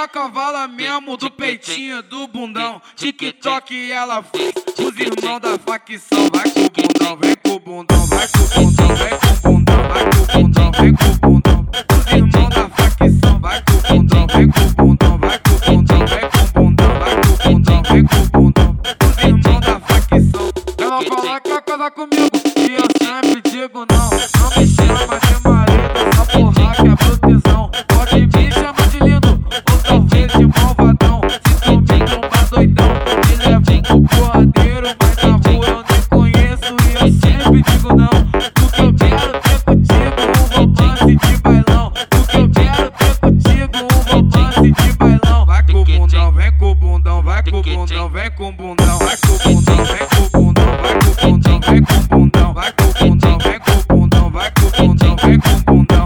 cavala mesmo do peitinho, do bundão. TikTok ela fez, os irmãos da facção. Vai com o bundão, vem com o bundão, vai com o bundão, vem com o bundão, vai com o bundão, vem com o bundão. Os irmãos da facção, vai com o bundão, vem com o bundão, vai com o bundão, vem com o bundão, vai com o bundão, vem com o bundão. Os irmãos da facção. Ela fala que quer casar comigo e eu sempre digo não. Não me chama de marido, essa porra que é proteção. Pode me chamar de lindo ou talvez de malvadão. Se tu me tomar doidão, me leva pro porradeiro. Mas na rua eu nem conheço e eu sempre digo não. Porque eu quero ter contigo um romance de bailão. Porque eu quero ter contigo um romance de bailão. Vai com o bundão, vem com o bundão, vai com o bundão, vem com o bundão, vai com o bundão, vem com o bundão, vai com o bundão, vem com o bundão, vai com o bundão, vem com o bundão, vai com o bundão, vem com o bundão.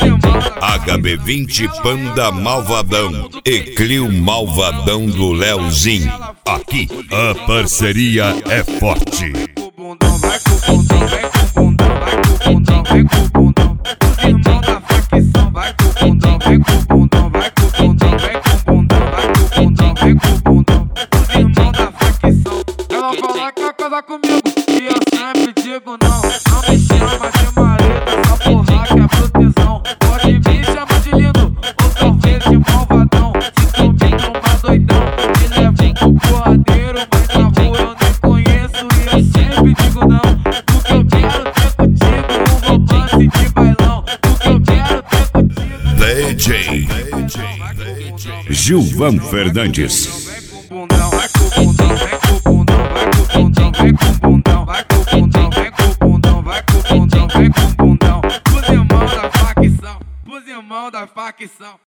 HB20 Panda Malvadão e Clio Malvadão do Leozinho. Aqui a parceria é forte. Vai com o bundão, vai com o bundão, vem com o bundão, vai com o bundão, vem com o bundão. Os irmãos da facção, vai com o bundão, vem com o bundão, vai com o bundão, vem com o bundão, vai com o bundão, vem com o bundão. Os irmãos da facção. Ela fala que quer casar comigo e eu sempre digo não. Não me chama de marido, essa porra que é proteção. Pode me chamar de lindo ou talvez de malvadão. Se tu me tomar doidão, me leva pro porradeiro. Mas na rua eu nem conheço e eu sempre digo não. Porque eu quero ter contigo um romance de bailão. Porque eu quero ter contigo DJ Gilvan Fernandes. Vem com o bundão, vai com o bundão, vem com o bundão, vai com o bundão, vem com o bundão, vai com o bundão, vem com o bundão, vai com o bundão, vem com o bundão. Os irmãos da facção, os irmãos da facção.